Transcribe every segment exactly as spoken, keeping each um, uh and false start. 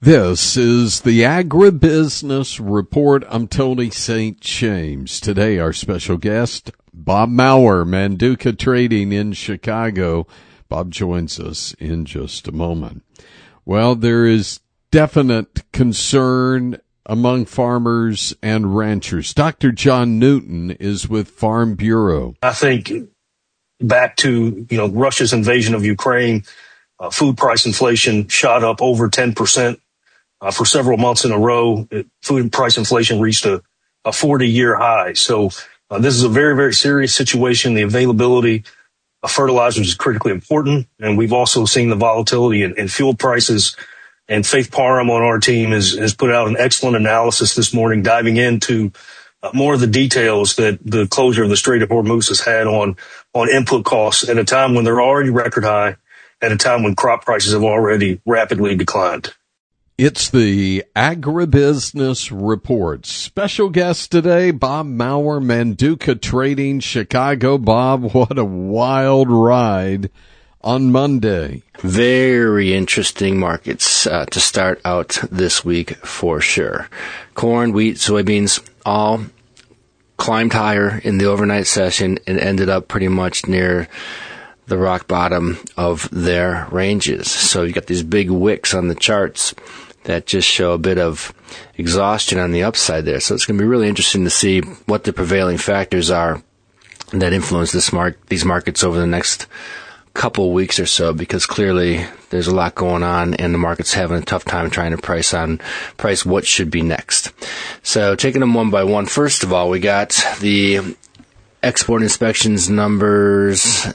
This is the Agribusiness Report. I'm Tony Saint James. Today, our special guest, Bob Maurer, Manduca Trading in Chicago. Bob joins us in just a moment. Well, there is definite concern among farmers and ranchers. Doctor John Newton is with Farm Bureau. I think back to, you know, Russia's invasion of Ukraine, uh, food price inflation shot up over ten percent. Uh, for several months in a row. It, food price inflation reached a, a forty-year high. So uh, this is a very, very serious situation. The availability of fertilizers is critically important. And we've also seen the volatility in, in fuel prices. And Faith Parham on our team has, has put out an excellent analysis this morning, diving into uh, more of the details that the closure of the Strait of Hormuz has had on, on input costs at a time when they're already record high, at a time when crop prices have already rapidly declined. It's the Agribusiness Report. Special guest today, Bob Maurer, Manduca Trading, Chicago. Bob, what a wild ride on Monday. Very interesting markets uh, to start out this week for sure. Corn, wheat, soybeans, all climbed higher in the overnight session and ended up pretty much near the rock bottom of their ranges. So you got these big wicks on the charts that just show a bit of exhaustion on the upside there. So it's going to be really interesting to see what the prevailing factors are that influence this mar- these markets over the next couple weeks or so, because clearly there's a lot going on and the market's having a tough time trying to price on price what should be next. So taking them one by one, first of all, we got the export inspections numbers,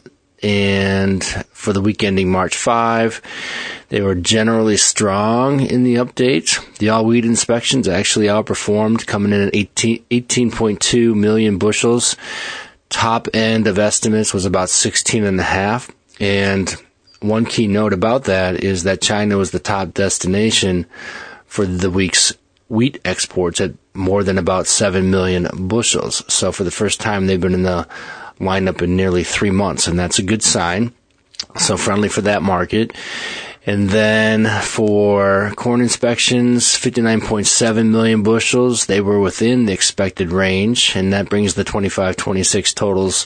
and for the week ending March fifth, they were generally strong in the update. The all-wheat inspections actually outperformed, coming in at eighteen point two million bushels. Top end of estimates was about sixteen and a half. And one key note about that is that China was the top destination for the week's wheat exports at more than about seven million bushels. So for the first time, they've been in the lineup in nearly three months, and that's a good sign. So friendly for that market. And then for corn inspections, fifty-nine point seven million bushels. They were within the expected range, and that brings the twenty-five twenty-six totals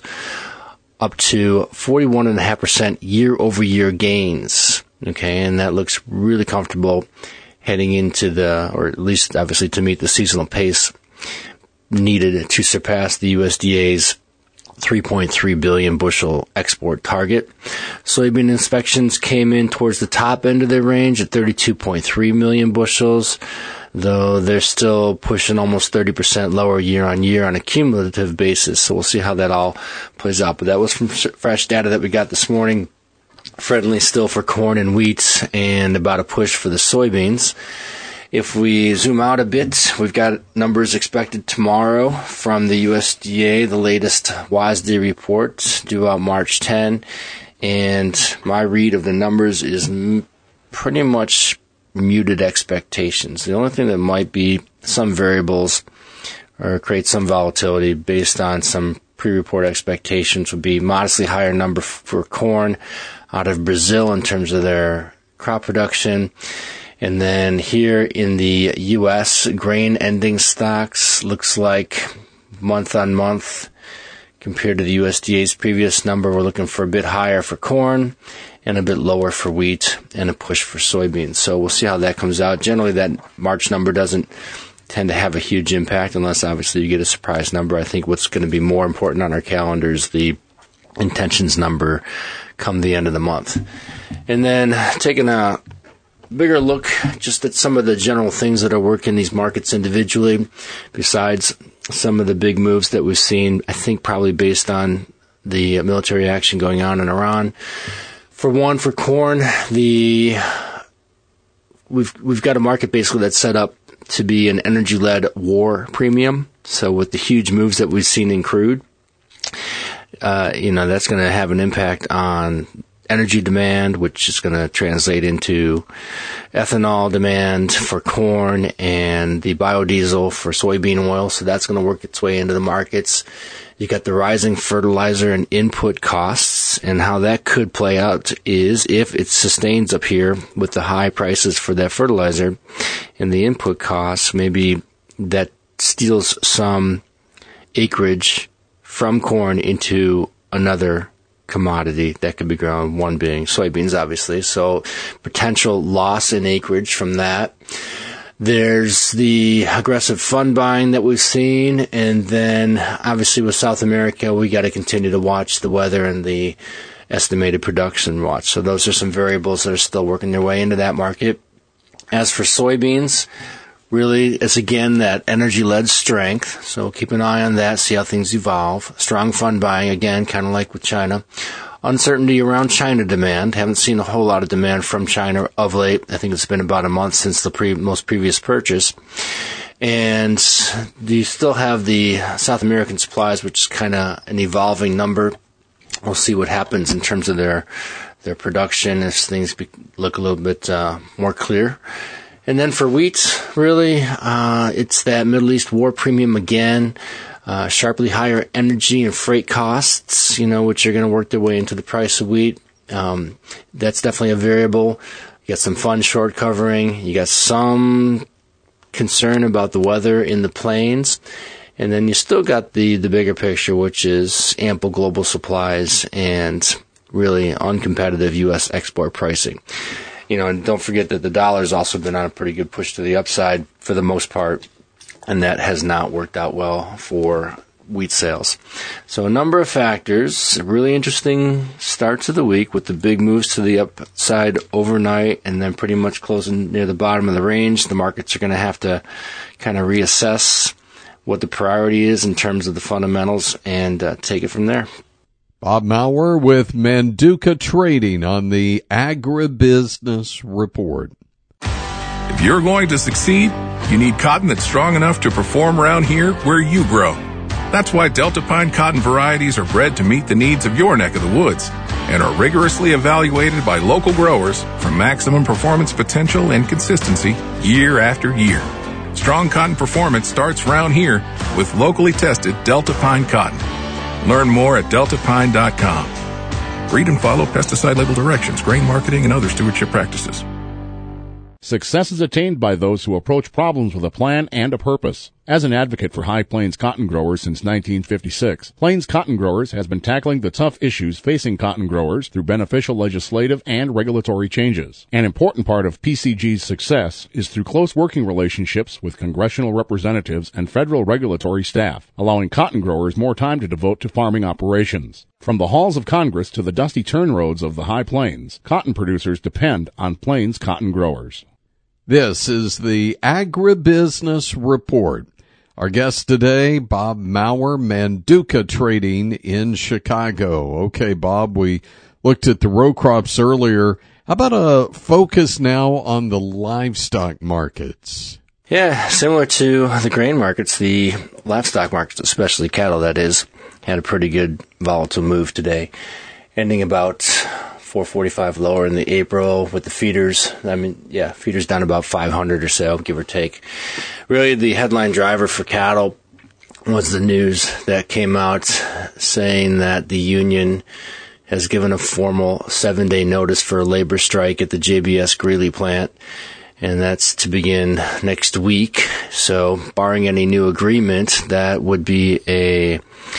up to forty-one point five percent year-over-year gains. Okay, and that looks really comfortable heading into the, or at least obviously to meet the seasonal pace needed to surpass the U S D A's three point three billion bushel export target. Soybean inspections came in towards the top end of their range at thirty-two point three million bushels, though they're still pushing almost thirty percent lower year on year on a cumulative basis. So we'll see how that all plays out. But that was from fresh data that we got this morning. Friendly still for corn and wheat, and about a push for the soybeans. If we zoom out a bit, we've got numbers expected tomorrow from the U S D A, the latest W A S D report due out March tenth. And my read of the numbers is m- pretty much muted expectations. The only thing that might be some variables or create some volatility based on some pre-report expectations would be modestly higher number f- for corn out of Brazil in terms of their crop production. And then here in the U S, grain ending stocks looks like month on month compared to the U S D A's previous number, we're looking for a bit higher for corn and a bit lower for wheat and a push for soybeans. So we'll see how that comes out. Generally, that March number doesn't tend to have a huge impact unless obviously you get a surprise number. I think what's going to be more important on our calendar is the intentions number come the end of the month. And then taking a bigger look just at some of the general things that are working these markets individually, besides some of the big moves that we've seen, I think probably based on the military action going on in Iran. For one, for corn, the we've we've got a market basically that's set up to be an energy-led war premium. So with the huge moves that we've seen in crude, uh, you know, that's going to have an impact on energy demand, which is going to translate into ethanol demand for corn and the biodiesel for soybean oil. So that's going to work its way into the markets. You got the rising fertilizer and input costs. soybeans. And how that could play out is if it sustains up here with the high prices for that fertilizer and the input costs, maybe that steals some acreage from corn into another commodity that could be grown, one being soybeans, obviously. So potential loss in acreage from that. There's the aggressive fund buying that we've seen. And then obviously with South America, we got to continue to watch the weather and the estimated production watch. So those are some variables that are still working their way into that market. As for soybeans, really, it's again that energy-led strength. So keep an eye on that, see how things evolve. Strong fund buying, again, kind of like with China. Uncertainty around China demand. Haven't seen a whole lot of demand from China of late. I think it's been about a month since the pre- most previous purchase. And you still have the South American supplies, which is kind of an evolving number. We'll see what happens in terms of their their production as things be- look a little bit uh, more clear. And then for wheat, really, uh, it's that Middle East war premium again. Uh, sharply higher energy and freight costs, you know, which are going to work their way into the price of wheat. Um, that's definitely a variable. You got some fund short covering. You got some concern about the weather in the plains. And then you still got the, the bigger picture, which is ample global supplies and really uncompetitive U S export pricing. You know, and don't forget that the dollar's also been on a pretty good push to the upside for the most part. And that has not worked out well for wheat sales. So a number of factors. A really interesting start to the week with the big moves to the upside overnight and then pretty much closing near the bottom of the range. The markets are going to have to kind of reassess what the priority is in terms of the fundamentals and uh, take it from there. Bob Maurer with Manduca Trading on the Agribusiness Report. If you're going to succeed, you need cotton that's strong enough to perform around here where you grow. That's why Delta Pine cotton varieties are bred to meet the needs of your neck of the woods and are rigorously evaluated by local growers for maximum performance potential and consistency year after year. Strong cotton performance starts around here with locally tested Delta Pine cotton. Learn more at delta pine dot com. Read and follow pesticide label directions, grain marketing, and other stewardship practices. Success is attained by those who approach problems with a plan and a purpose. As an advocate for High Plains cotton growers since nineteen fifty-six, Plains Cotton Growers has been tackling the tough issues facing cotton growers through beneficial legislative and regulatory changes. An important part of P C G's success is through close working relationships with congressional representatives and federal regulatory staff, allowing cotton growers more time to devote to farming operations. From the halls of Congress to the dusty turn roads of the High Plains, cotton producers depend on Plains Cotton Growers. This is the Agribusiness Report. Our guest today, Bob Maurer, Manduca Trading in Chicago. Okay, Bob, we looked at the row crops earlier. How about a focus now on the livestock markets? Yeah, similar to the grain markets, the livestock markets, especially cattle, that is, had a pretty good volatile move today, ending about four forty-five lower in the April with the feeders. I mean, yeah, feeders down about five hundred or so, give or take. Really, the headline driver for cattle was the news that came out saying that the union has given a formal seven-day notice for a labor strike at the J B S Greeley plant, and that's to begin next week. So, barring any new agreement, that would be a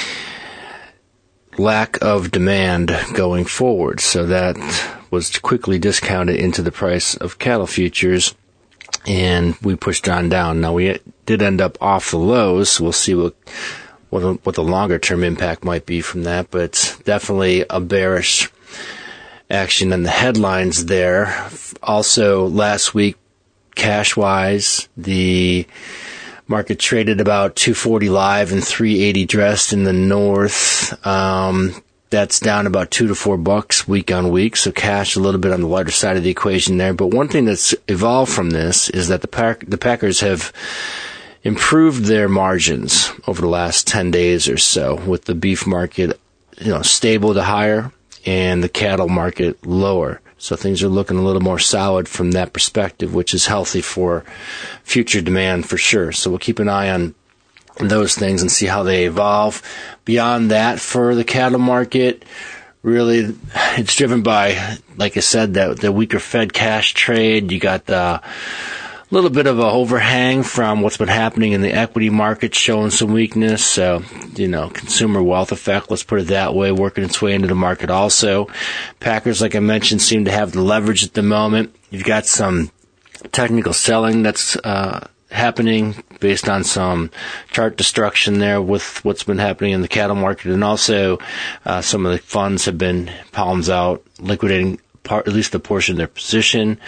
lack of demand going forward. So that was quickly discounted into the price of cattle futures, and we pushed on down. Now, we did end up off the lows, so we'll see what what, what the longer-term impact might be from that, but definitely a bearish action in the headlines there. Also, last week, cash-wise, the market traded about two forty live and three eighty dressed in the north. Um, that's down about two to four bucks week on week. So cash a little bit on the lighter side of the equation there. But one thing that's evolved from this is that the pack, the packers have improved their margins over the last ten days or so, with the beef market, you know, stable to higher and the cattle market lower. So things are looking a little more solid from that perspective, which is healthy for future demand for sure. So we'll keep an eye on those things and see how they evolve. Beyond that, for the cattle market, really, it's driven by, like I said, that the weaker Fed cash trade. You got the little bit of a overhang from what's been happening in the equity markets, showing some weakness. So, you know, consumer wealth effect, let's put it that way, working its way into the market also. Packers, like I mentioned, seem to have the leverage at the moment. You've got some technical selling that's uh happening based on some chart destruction there with what's been happening in the cattle market. And also, uh some of the funds have been palms out, liquidating part, at least a portion of their position.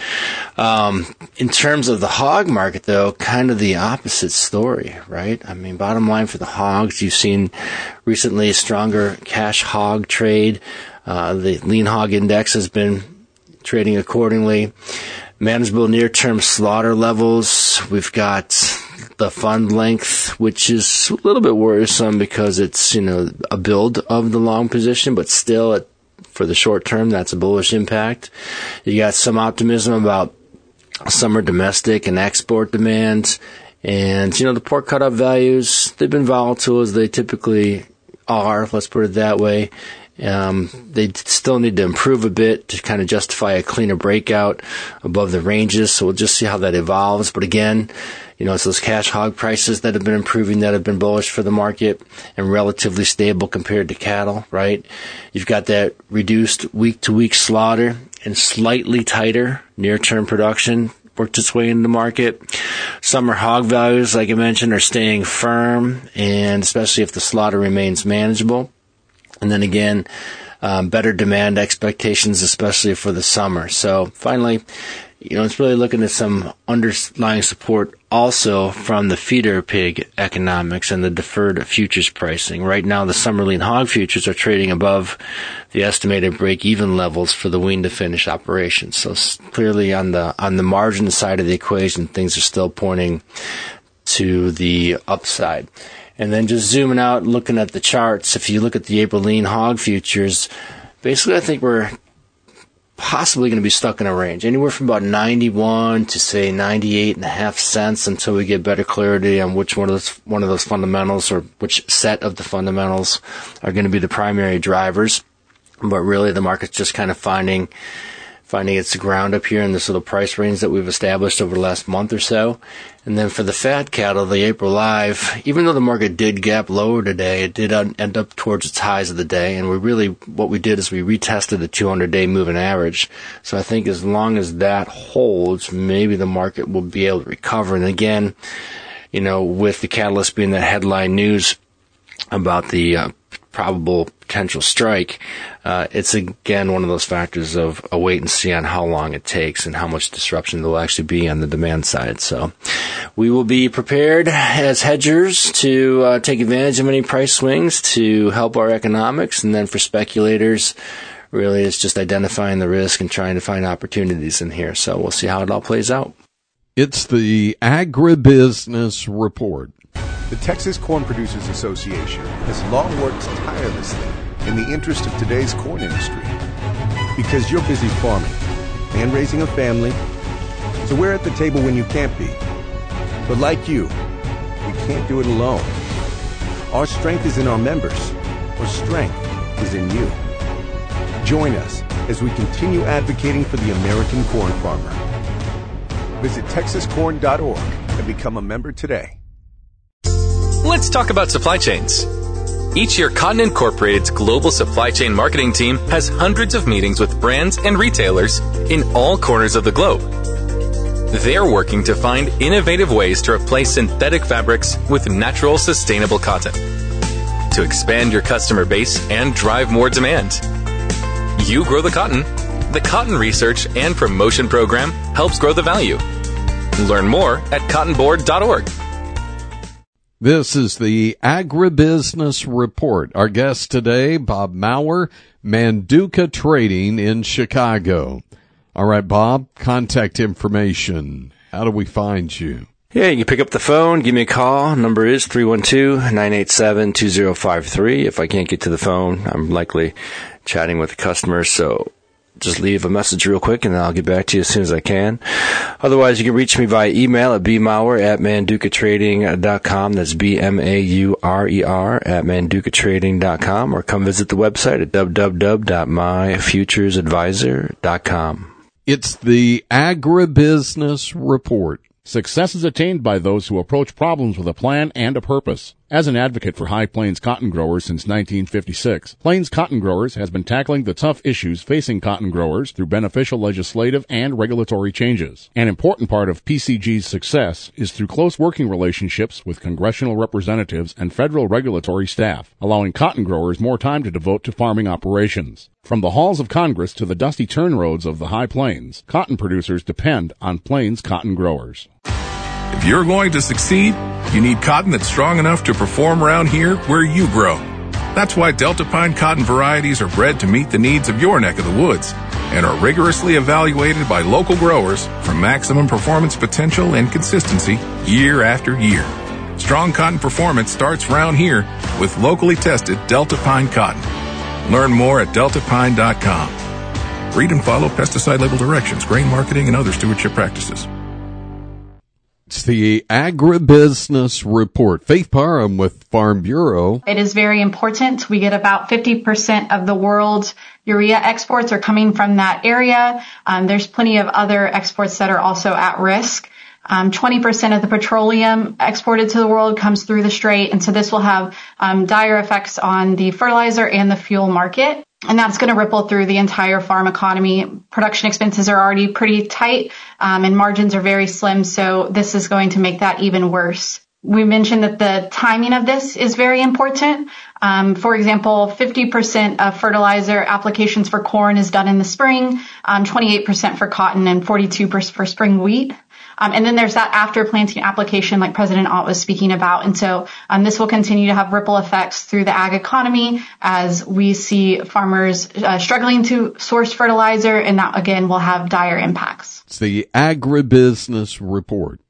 Um, in terms of the hog market, though, kind of the opposite story, right? I mean, bottom line for the hogs, you've seen recently a stronger cash hog trade. Uh, the lean hog index has been trading accordingly. Manageable near-term slaughter levels. We've got the fund length, which is a little bit worrisome because it's, you know, a build of the long position, but still at for the short term, that's a bullish impact. You got some optimism about summer domestic and export demand. And, you know, the pork cutout values, they've been volatile as they typically are, let's put it that way. Um, they still need to improve a bit to kind of justify a cleaner breakout above the ranges. So we'll just see how that evolves. But again, you know, it's those cash hog prices that have been improving, that have been bullish for the market and relatively stable compared to cattle, right? You've got that reduced week-to-week slaughter and slightly tighter near-term production worked its way into the market. Summer hog values, like I mentioned, are staying firm, and especially if the slaughter remains manageable. And then again, um, better demand expectations, especially for the summer. So finally, you know, it's really looking at some underlying support also from the feeder pig economics and the deferred futures pricing. Right now, the summer lean hog futures are trading above the estimated break-even levels for the wean to finish operations. So clearly on the, on the margin side of the equation, things are still pointing to the upside. And then just zooming out, looking at the charts, if you look at the April lean hog futures, basically I think we're possibly going to be stuck in a range, anywhere from about ninety-one to say ninety-eight and a half cents until we get better clarity on which one of those one of those fundamentals or which set of the fundamentals are going to be the primary drivers. But really, the market's just kind of finding finding its ground up here in this little price range that we've established over the last month or so. And then for the fat cattle, the April live, even though the market did gap lower today, it did end up towards its highs of the day. And we really, what we did is we retested the two hundred day moving average. So I think as long as that holds, maybe the market will be able to recover. And again, you know, with the catalyst being the headline news about the uh, probable potential strike, uh, it's again one of those factors of a wait and see on how long it takes and how much disruption there will actually be on the demand side. So we will be prepared as hedgers to uh, take advantage of any price swings to help our economics. And then for speculators, really it's just identifying the risk and trying to find opportunities in here. So we'll see how it all plays out. It's the Agribusiness Report. The Texas Corn Producers Association has long worked tirelessly in the interest of today's corn industry. Because you're busy farming and raising a family, so we're at the table when you can't be. But like you, we can't do it alone. Our strength is in our members. Our strength is in you. Join us as we continue advocating for the American corn farmer. Visit texas corn dot org and become a member today. Let's talk about supply chains. Each year, Cotton Incorporated's global supply chain marketing team has hundreds of meetings with brands and retailers in all corners of the globe. They're working to find innovative ways to replace synthetic fabrics with natural, sustainable cotton, to expand your customer base and drive more demand. You grow the cotton. The Cotton Research and Promotion Program helps grow the value. Learn more at cotton board dot org. This is the Agribusiness Report. Our guest today, Bob Maurer, Manduca Trading in Chicago. All right, Bob, contact information. How do we find you? Yeah, you can pick up the phone, give me a call. Number is three one two, nine eight seven, two zero five three. If I can't get to the phone, I'm likely chatting with the customer, so just leave a message real quick, and I'll get back to you as soon as I can. Otherwise, you can reach me via email at bmaurer at manduca trading dot com. That's B M A U R E R at manduca trading dot com, or come visit the website at w w w dot my futures advisor dot com. It's the Agribusiness Report. Success is attained by those who approach problems with a plan and a purpose. As an advocate for High Plains cotton growers since nineteen fifty-six, Plains Cotton Growers has been tackling the tough issues facing cotton growers through beneficial legislative and regulatory changes. An important part of P C G's success is through close working relationships with congressional representatives and federal regulatory staff, allowing cotton growers more time to devote to farming operations. From the halls of Congress to the dusty turn roads of the High Plains, cotton producers depend on Plains Cotton Growers. If you're going to succeed, you need cotton that's strong enough to perform around here where you grow. That's why Delta Pine cotton varieties are bred to meet the needs of your neck of the woods and are rigorously evaluated by local growers for maximum performance potential and consistency year after year. Strong cotton performance starts around here with locally tested Delta Pine cotton. Learn more at delta pine dot com. Read and follow pesticide label directions, grain marketing, and other stewardship practices. It's the Agribusiness Report. Faith Parham with Farm Bureau. It is very important. We get about fifty percent of the world's urea exports are coming from that area. Um, there's plenty of other exports that are also at risk. Um, twenty percent of the petroleum exported to the world comes through the strait, and so this will have um, dire effects on the fertilizer and the fuel market. And that's going to ripple through the entire farm economy. Production expenses are already pretty tight, um, and margins are very slim, so this is going to make that even worse. We mentioned that the timing of this is very important. Um, for example, fifty percent of fertilizer applications for corn is done in the spring, um, twenty-eight percent for cotton, and forty-two percent for spring wheat. Um, and then there's that after planting application like President Ott was speaking about. And so um, this will continue to have ripple effects through the ag economy as we see farmers uh, struggling to source fertilizer, and that, again, will have dire impacts. It's the Agribusiness Report.